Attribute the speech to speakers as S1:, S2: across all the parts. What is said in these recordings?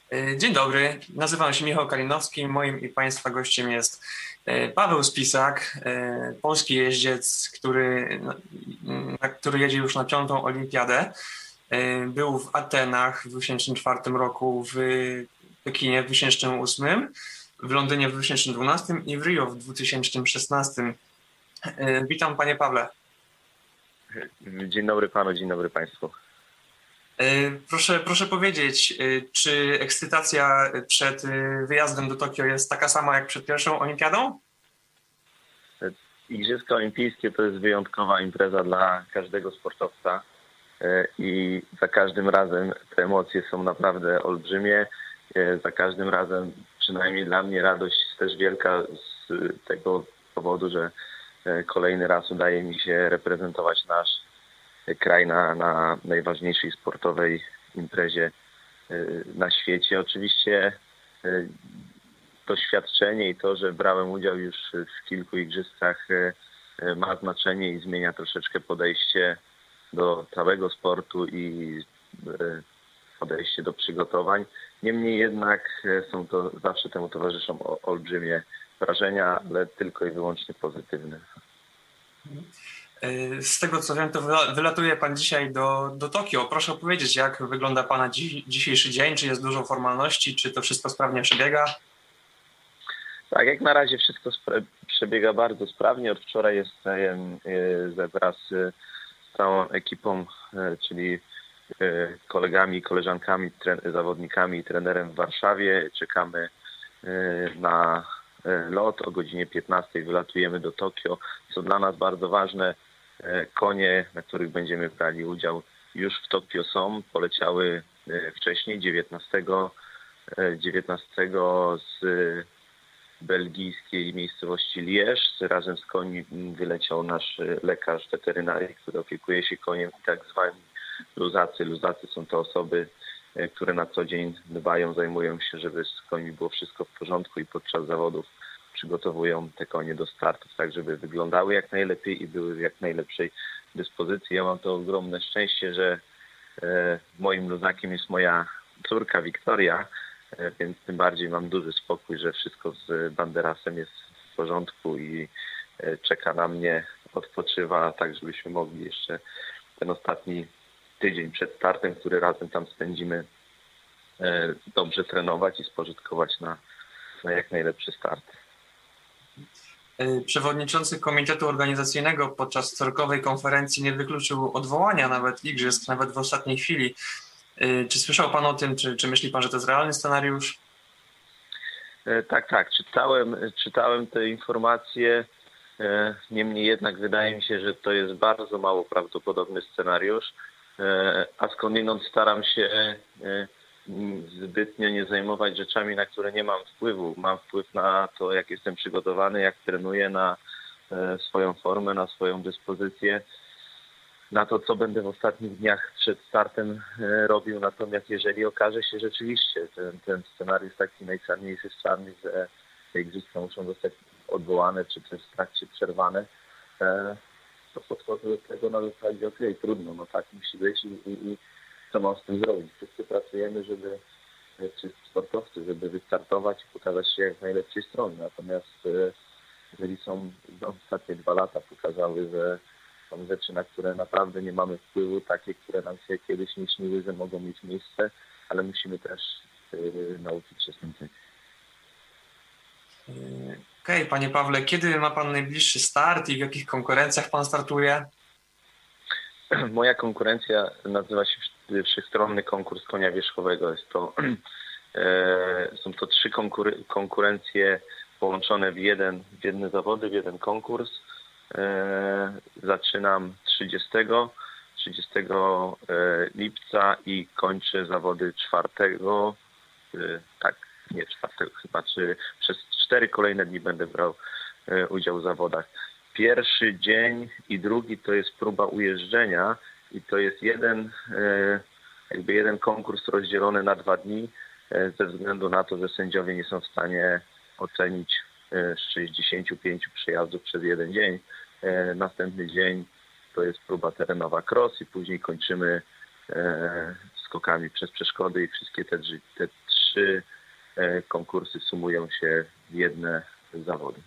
S1: Dzień dobry, nazywam się Michał Kalinowski. Moim i Państwa gościem jest Paweł Spisak, polski jeździec, który jedzie już na piątą olimpiadę. Był w Atenach w 2004 roku, w Pekinie w 2008, w Londynie w 2012 i w Rio w 2016. Witam, panie Pawle.
S2: Dzień dobry panu, dzień dobry państwu.
S1: Proszę powiedzieć, czy ekscytacja przed wyjazdem do Tokio jest taka sama jak przed pierwszą olimpiadą?
S2: Igrzyska Olimpijskie to jest wyjątkowa impreza dla każdego sportowca i za każdym razem te emocje są naprawdę olbrzymie. Za każdym razem, przynajmniej dla mnie, radość jest też wielka z tego powodu, że kolejny raz udaje mi się reprezentować nasz kraj na najważniejszej sportowej imprezie na świecie. Oczywiście doświadczenie i to, że brałem udział już w kilku igrzyskach, ma znaczenie i zmienia troszeczkę podejście do całego sportu i podejście do przygotowań. Niemniej jednak zawsze temu towarzyszą olbrzymie wrażenia, ale tylko i wyłącznie pozytywne.
S1: Z tego co wiem, to wylatuje pan dzisiaj do Tokio. Proszę opowiedzieć, jak wygląda pana dzisiejszy dzień, czy jest dużo formalności, czy to wszystko sprawnie przebiega?
S2: Tak, jak na razie wszystko przebiega bardzo sprawnie. Od wczoraj jestem wraz z całą ekipą, czyli kolegami, koleżankami, zawodnikami i trenerem w Warszawie. Czekamy na lot. O godzinie 15 wylatujemy do Tokio. Co dla nas bardzo ważne, konie, na których będziemy brali udział, już w Tokio są. Poleciały wcześniej, 19 z belgijskiej miejscowości Liège. Razem z koni wyleciał nasz lekarz weterynarii, który opiekuje się koniem, i tak zwani luzacy. Luzacy są to osoby, które na co dzień dbają, zajmują się, żeby z koniami było wszystko w porządku i podczas zawodów przygotowują te konie do startów, tak żeby wyglądały jak najlepiej i były w jak najlepszej dyspozycji. Ja mam to ogromne szczęście, że moim luzakiem jest moja córka Wiktoria, więc tym bardziej mam duży spokój, że wszystko z Banderasem jest w porządku i czeka na mnie, odpoczywa, tak żebyśmy mogli jeszcze ten ostatni tydzień przed startem, który razem tam spędzimy, dobrze trenować i spożytkować na jak najlepszy start.
S1: Przewodniczący Komitetu Organizacyjnego podczas wtorkowej konferencji nie wykluczył odwołania nawet igrzysk, nawet w ostatniej chwili. Czy słyszał pan o tym, czy myśli pan, że to jest realny scenariusz?
S2: Tak, czytałem te informacje. Niemniej jednak wydaje mi się, że to jest bardzo mało prawdopodobny scenariusz, a skądinąd staram się zbytnio nie zajmować rzeczami, na które nie mam wpływu. Mam wpływ na to, jak jestem przygotowany, jak trenuję, na swoją formę, na swoją dyspozycję, na to, co będę w ostatnich dniach przed startem robił. Natomiast jeżeli okaże się rzeczywiście ten scenariusz taki najczarniejszy z czarnych, że te igrzyska muszą zostać odwołane, czy też w trakcie przerwane, to podchodzę do tego na zasadzie, okej, trudno, no tak musi być i co mam z tym zrobić. Wszyscy pracujemy, wszyscy sportowcy, żeby wystartować i pokazać się jak z najlepszej strony. Natomiast jeżeli ostatnie 2 lata pokazały, że są rzeczy, na które naprawdę nie mamy wpływu, takie, które nam się kiedyś nie śniły, że mogą mieć miejsce, ale musimy też nauczyć się z tym żyć.
S1: Okej, panie Pawle, kiedy ma pan najbliższy start i w jakich konkurencjach pan startuje?
S2: Moja konkurencja nazywa się Wszechstronny Konkurs Konia Wierzchowego. Są to 3 konkurencje połączone w jedne zawody, w jeden konkurs. Zaczynam 30 lipca i kończę zawody 4, tak, nie 4 chyba, czy przez 4 kolejne dni będę brał udział w zawodach. Pierwszy dzień i drugi to jest próba ujeżdżenia i to jest jeden konkurs rozdzielony na 2 dni ze względu na to, że sędziowie nie są w stanie ocenić 65 przejazdów przez jeden dzień. Następny dzień to jest próba terenowa cross i później kończymy skokami przez przeszkody i wszystkie te 3 konkursy sumują się w jedne zawody.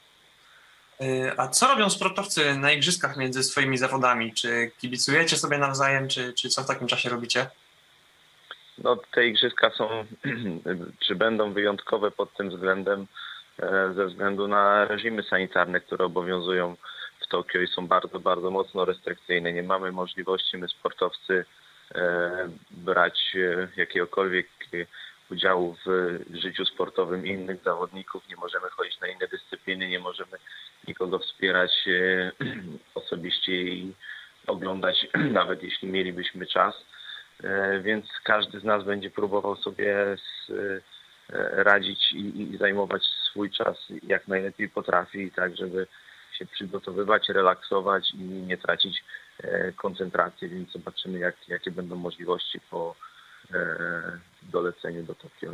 S1: A co robią sportowcy na igrzyskach między swoimi zawodami? Czy kibicujecie sobie nawzajem, czy co w takim czasie robicie?
S2: No, te igrzyska są, czy będą wyjątkowe pod tym względem, ze względu na reżimy sanitarne, które obowiązują w Tokio i są bardzo, bardzo mocno restrykcyjne. Nie mamy możliwości, my sportowcy, brać jakiegokolwiek udziału w życiu sportowym innych zawodników. Nie możemy chodzić na inne dyscypliny, nie możemy nikogo wspierać osobiście i oglądać, nawet jeśli mielibyśmy czas. Więc każdy z nas będzie próbował sobie radzić i zajmować swój czas jak najlepiej potrafi, tak żeby się przygotowywać, relaksować i nie tracić koncentracji, więc zobaczymy jakie będą możliwości po doleceniu do Tokio.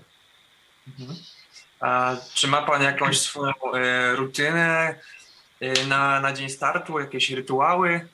S1: A czy ma Pan jakąś swoją rutynę na dzień startu, jakieś rytuały?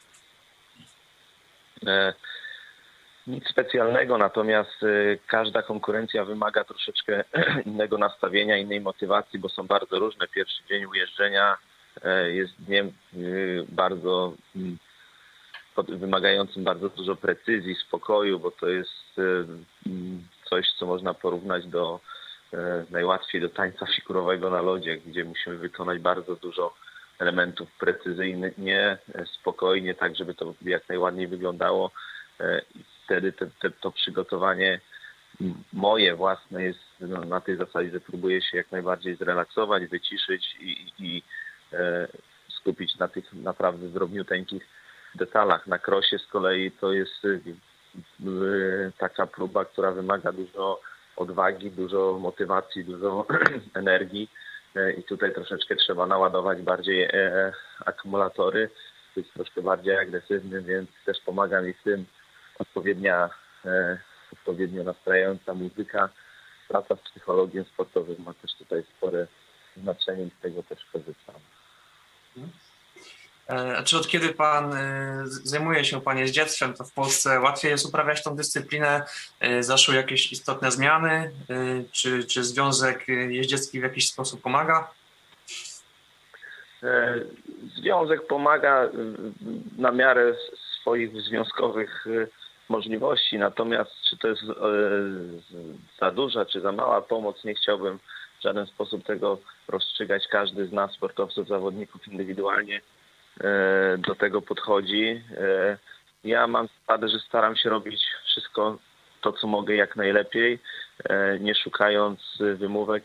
S2: Nic specjalnego, natomiast każda konkurencja wymaga troszeczkę innego nastawienia, innej motywacji, bo są bardzo różne. Pierwszy dzień ujeżdżenia jest dniem bardzo wymagającym bardzo dużo precyzji, spokoju, bo to jest coś, co można porównać najłatwiej do tańca figurowego na lodzie, gdzie musimy wykonać bardzo dużo elementów precyzyjnie, spokojnie, tak żeby to jak najładniej wyglądało. I wtedy to przygotowanie moje własne jest na tej zasadzie, że próbuję się jak najbardziej zrelaksować, wyciszyć i skupić na tych naprawdę drobniuteńkich detalach. Na krosie z kolei to jest taka próba, która wymaga dużo odwagi, dużo motywacji, dużo energii i tutaj troszeczkę trzeba naładować bardziej akumulatory, być troszkę bardziej agresywny, więc też pomaga mi w tym odpowiednio nastrajająca muzyka. Praca z psychologiem sportowym ma też tutaj spore znaczenie i z tego też korzystam.
S1: A czy od kiedy Pan zajmuje się Pan jeździectwem, to w Polsce łatwiej jest uprawiać tą dyscyplinę? Zaszły jakieś istotne zmiany? Czy Związek Jeździecki w jakiś sposób pomaga?
S2: Związek pomaga na miarę swoich związkowych możliwości, natomiast czy to jest za duża, czy za mała pomoc, nie chciałbym w żaden sposób tego rozstrzygać. Każdy z nas, sportowców, zawodników, indywidualnie do tego podchodzi. Ja mam zasadę, że staram się robić wszystko to, co mogę jak najlepiej, nie szukając wymówek,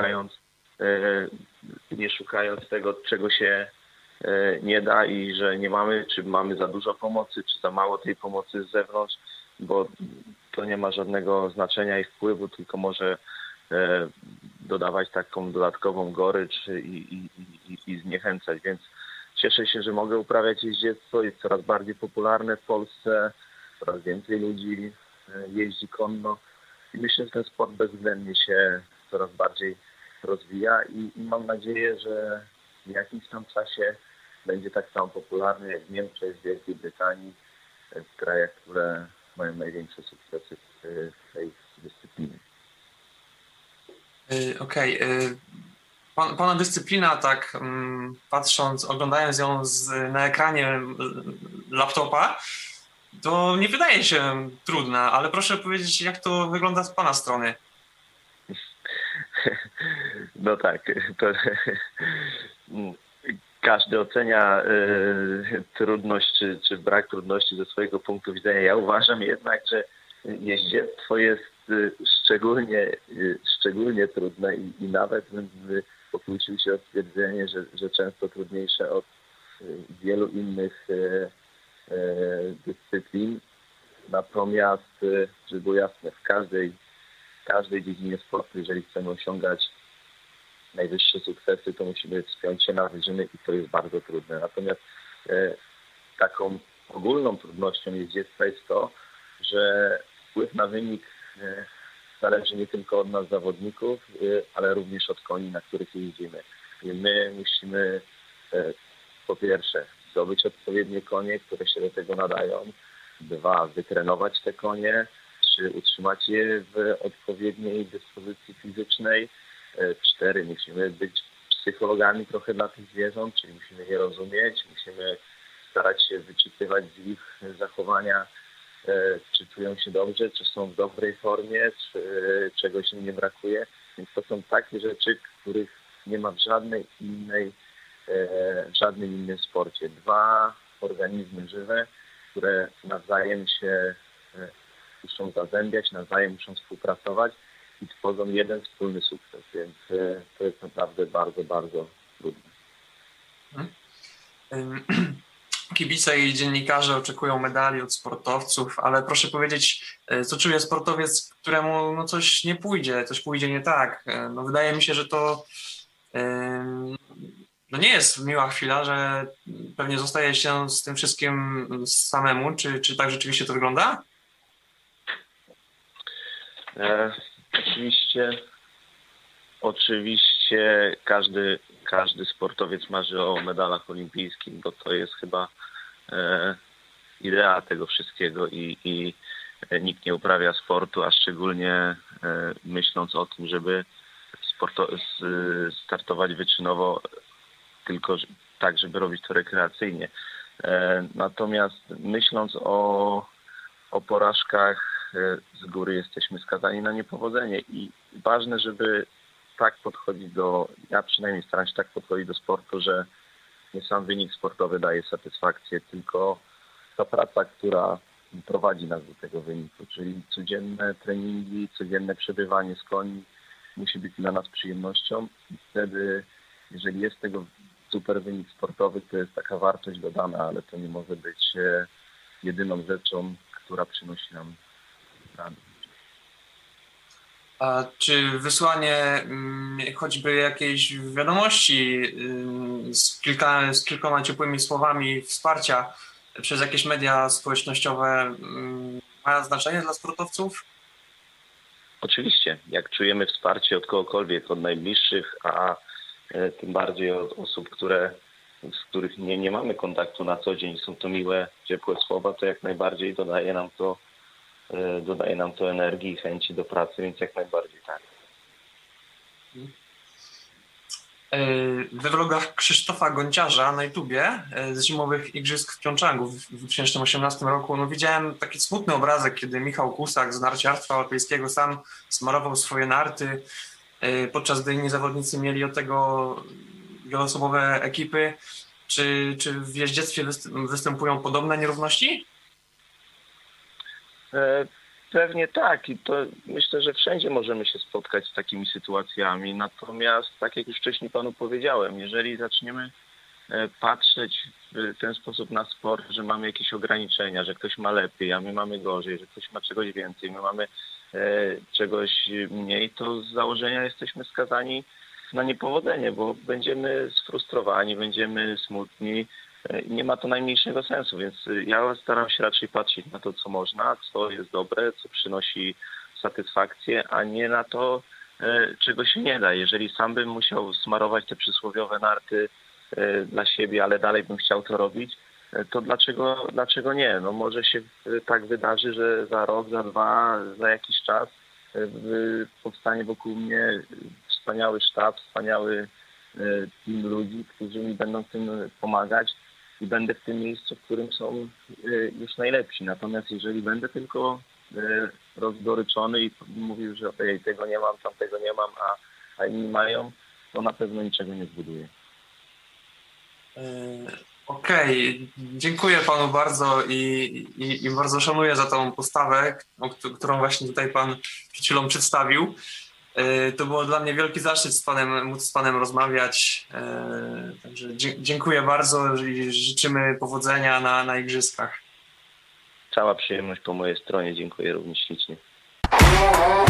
S2: nie szukając tego, czego się nie da i że nie mamy, czy mamy za dużo pomocy, czy za mało tej pomocy z zewnątrz, bo to nie ma żadnego znaczenia i wpływu, tylko może dodawać taką dodatkową gorycz i zniechęcać, więc cieszę się, że mogę uprawiać jeździectwo, jest coraz bardziej popularne w Polsce, coraz więcej ludzi jeździ konno i myślę, że ten sport bezwzględnie się coraz bardziej rozwija i mam nadzieję, że w jakimś tam czasie będzie tak samo popularny jak w Niemczech, w Wielkiej Brytanii, w krajach, które mają największe sukcesy w tej dyscyplinie.
S1: Okej. Pana dyscyplina, tak patrząc, oglądając ją na ekranie laptopa, to nie wydaje się trudna, ale proszę powiedzieć, jak to wygląda z Pana strony?
S2: No tak, to każdy ocenia trudność czy brak trudności ze swojego punktu widzenia. Ja uważam jednak, że jeździectwo jest szczególnie trudne i nawet bym pokłócił się o stwierdzenie, że często trudniejsze od wielu innych dyscyplin. Natomiast, żeby było jasne, w każdej dziedzinie sportu, jeżeli chcemy osiągać najwyższe sukcesy, to musimy wspiąć się na wyżyny i to jest bardzo trudne. Natomiast taką ogólną trudnością jeździectwa jest to, że wpływ na wynik zależy nie tylko od nas zawodników, ale również od koni, na których jeździmy. I my musimy po pierwsze zdobyć odpowiednie konie, które się do tego nadają. 2, wytrenować te konie. 3 utrzymać je w odpowiedniej dyspozycji fizycznej, 4 musimy być psychologami trochę dla tych zwierząt, czyli musimy je rozumieć, musimy starać się wyczytywać z ich zachowania, czy czują się dobrze, czy są w dobrej formie, czy czegoś im nie brakuje. Więc to są takie rzeczy, których nie ma w żadnym innym sporcie. 2 organizmy żywe, które nawzajem się muszą zazębiać, nawzajem muszą współpracować i tworzą jeden wspólny sukces, więc to jest naprawdę bardzo, bardzo trudne.
S1: Kibice i dziennikarze oczekują medali od sportowców, ale proszę powiedzieć, co czuje sportowiec, któremu coś nie pójdzie, coś pójdzie nie tak? Wydaje mi się, że to nie jest miła chwila, że pewnie zostaje się z tym wszystkim samemu. Czy tak rzeczywiście to wygląda?
S2: Oczywiście każdy sportowiec marzy o medalach olimpijskich, bo to jest chyba idea tego wszystkiego i nikt nie uprawia sportu, a szczególnie myśląc o tym, żeby startować wyczynowo, tylko tak, żeby robić to rekreacyjnie. Natomiast myśląc o porażkach, z góry jesteśmy skazani na niepowodzenie i ważne, żeby tak podchodzić ja przynajmniej staram się tak podchodzić do sportu, że nie sam wynik sportowy daje satysfakcję, tylko ta praca, która prowadzi nas do tego wyniku, czyli codzienne treningi, codzienne przebywanie z koni musi być dla nas przyjemnością i wtedy, jeżeli jest tego super wynik sportowy, to jest taka wartość dodana, ale to nie może być jedyną rzeczą, która przynosi nam radość.
S1: A czy wysłanie choćby jakiejś wiadomości z kilkoma ciepłymi słowami wsparcia przez jakieś media społecznościowe ma znaczenie dla sportowców?
S2: Oczywiście, jak czujemy wsparcie od kogokolwiek, od najbliższych, a tym bardziej od osób, z których nie mamy kontaktu na co dzień, są to miłe, ciepłe słowa, to jak najbardziej dodaje nam to energii i chęci do pracy, więc jak najbardziej tak.
S1: We vlogach Krzysztofa Gonciarza na YouTubie z zimowych igrzysk w Pjongczangu w 2018 roku widziałem taki smutny obrazek, kiedy Michał Kusak z narciarstwa alpejskiego sam smarował swoje narty, podczas gdy inni zawodnicy mieli od tego wieloosobowe ekipy. Czy w jeździectwie występują podobne nierówności?
S2: Pewnie tak i to myślę, że wszędzie możemy się spotkać z takimi sytuacjami. Natomiast tak jak już wcześniej panu powiedziałem, jeżeli zaczniemy patrzeć w ten sposób na sport, że mamy jakieś ograniczenia, że ktoś ma lepiej, a my mamy gorzej, że ktoś ma czegoś więcej, my mamy czegoś mniej, to z założenia jesteśmy skazani na niepowodzenie, bo będziemy sfrustrowani, będziemy smutni. Nie ma to najmniejszego sensu, więc ja staram się raczej patrzeć na to, co można, co jest dobre, co przynosi satysfakcję, a nie na to, czego się nie da. Jeżeli sam bym musiał smarować te przysłowiowe narty dla siebie, ale dalej bym chciał to robić, to dlaczego nie? Może się tak wydarzy, że za rok, za 2, za jakiś czas powstanie wokół mnie wspaniały sztab, wspaniały team ludzi, którzy mi będą w tym pomagać i będę w tym miejscu, w którym są już najlepsi. Natomiast jeżeli będę tylko rozgoryczony i mówił, że tego nie mam, tamtego nie mam, a inni mają, to na pewno niczego nie zbuduję.
S1: Okej, dziękuję panu bardzo i bardzo szanuję za tą postawę, którą właśnie tutaj pan przed chwilą przedstawił. To było dla mnie wielki zaszczyt móc z panem rozmawiać. Także dziękuję bardzo i życzymy powodzenia na igrzyskach.
S2: Cała przyjemność po mojej stronie. Dziękuję również ślicznie.